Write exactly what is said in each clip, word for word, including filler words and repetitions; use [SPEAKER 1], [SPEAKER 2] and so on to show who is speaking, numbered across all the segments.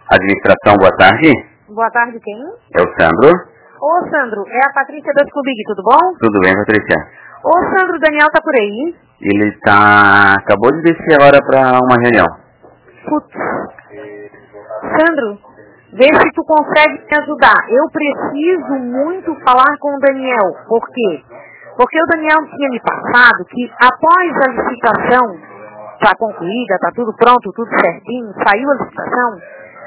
[SPEAKER 1] Administração, boa tarde.
[SPEAKER 2] Boa tarde, quem?
[SPEAKER 1] É o Sandro.
[SPEAKER 2] Ô, Sandro, é a Patrícia da Clubig, tudo bom?
[SPEAKER 1] Tudo bem, Patrícia?
[SPEAKER 2] Ô, Sandro, o Daniel tá por aí?
[SPEAKER 1] Ele tá... acabou de descer agora pra uma reunião.
[SPEAKER 2] Putz. Sandro, vê se tu consegue me ajudar. Eu preciso muito falar com o Daniel. Por quê? Porque o Daniel tinha me passado que após a licitação, tá concluída, tá tudo pronto, tudo certinho, saiu a licitação,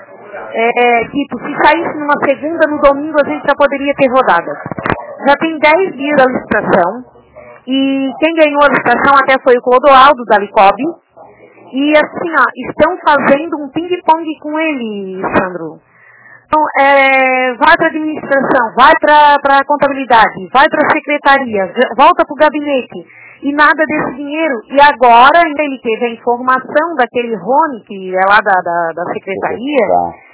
[SPEAKER 2] é, tipo, se saísse numa segunda, no domingo a gente já poderia ter rodada. Já tem dez dias da licitação, e quem ganhou a licitação até foi o Clodoaldo da Licob, e assim, ó, estão fazendo um ping-pong com ele, Sandro. Então, é, vai para a administração, vai para a contabilidade, vai para a secretaria, volta para o gabinete, e nada desse dinheiro. E agora ele teve a informação daquele Rony, que é lá da, da, da secretaria,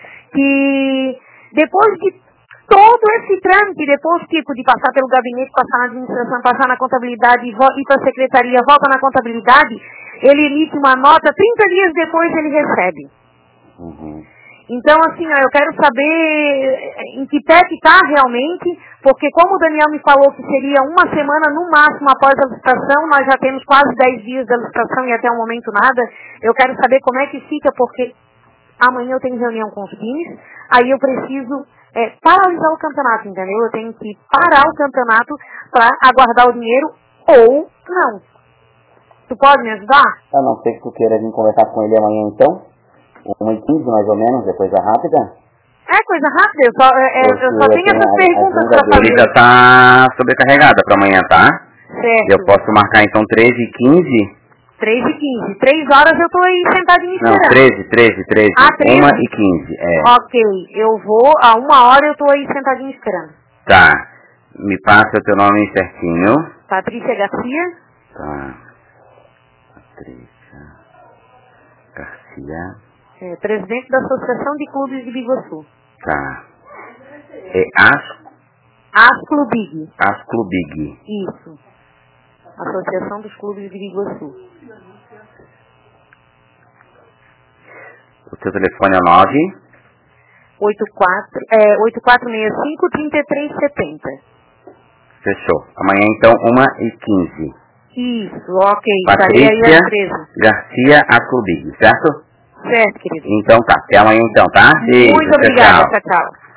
[SPEAKER 2] que depois de todo esse trâmite, depois tipo de passar pelo gabinete, passar na administração, passar na contabilidade, ir para a secretaria, volta na contabilidade, ele emite uma nota, trinta dias depois ele recebe.
[SPEAKER 1] Uhum.
[SPEAKER 2] Então, assim, ó, eu quero saber em que pé que está realmente, porque como o Daniel me falou que seria uma semana no máximo após a licitação, nós já temos quase dez dias da licitação e até o momento nada, eu quero saber como é que fica, porque amanhã eu tenho reunião com os times, aí eu preciso é, paralisar o campeonato, entendeu? Eu tenho que parar o campeonato para aguardar o dinheiro ou não. Tu pode me ajudar?
[SPEAKER 1] A não ser que tu queira vir conversar com ele amanhã então. uma e quinze mais ou menos, é coisa rápida?
[SPEAKER 2] É coisa rápida, eu só, é, eu eu só tenho essas perguntas para fazer.
[SPEAKER 1] Ele já tá sobrecarregada para amanhã, tá?
[SPEAKER 2] Certo.
[SPEAKER 1] Eu posso marcar então treze e quinze?
[SPEAKER 2] três e quinze. três horas eu tô aí sentadinho esperando.
[SPEAKER 1] Não, treze, treze, treze.
[SPEAKER 2] Ah, treze?
[SPEAKER 1] uma e quinze, é.
[SPEAKER 2] Ok, eu vou, a uma hora eu tô aí sentadinho esperando.
[SPEAKER 1] Tá. Me passa o teu nome certinho.
[SPEAKER 2] Patrícia Garcia.
[SPEAKER 1] Tá. Patrícia Garcia.
[SPEAKER 2] É, presidente da Associação de Clubes de Biguaçu.
[SPEAKER 1] Tá. É As...
[SPEAKER 2] Asclubig.
[SPEAKER 1] Asclubig.
[SPEAKER 2] Isso. Associação dos Clubes de Biguaçu.
[SPEAKER 1] O teu telefone é nove
[SPEAKER 2] oito quatro, é, oito quatro seis cinco, três três sete zero.
[SPEAKER 1] Fechou. Amanhã então, uma e quinze.
[SPEAKER 2] Isso, ok.
[SPEAKER 1] Patrícia
[SPEAKER 2] aí às treze.
[SPEAKER 1] Garcia Asclubig, certo?
[SPEAKER 2] Certo, querido.
[SPEAKER 1] Então tá. Até amanhã então, tá? Beijo,
[SPEAKER 2] Muito obrigada.
[SPEAKER 1] tchau, tchau.
[SPEAKER 2] Tchau, tchau.